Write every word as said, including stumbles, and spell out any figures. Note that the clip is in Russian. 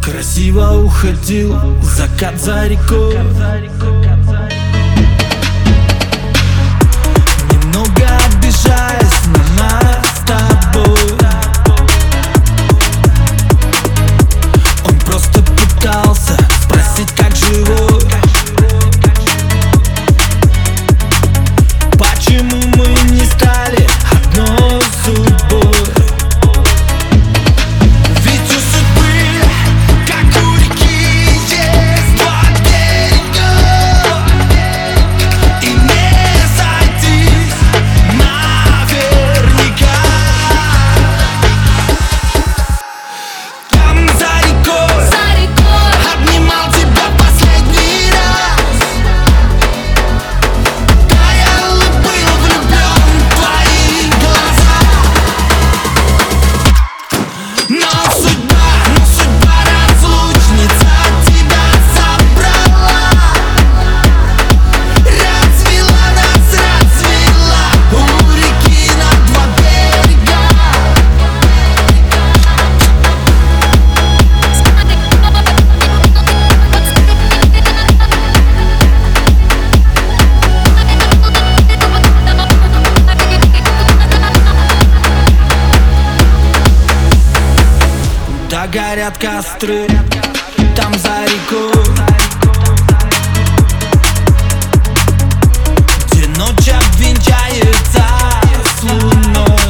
Красиво уходил закат за рекой. Немного обижаясь на нас с тобой. Он просто пытался спросить, как живой. Почему мы не стали одной судьбой? Да горят костры там за рекой, где ночь обвенчается с луной.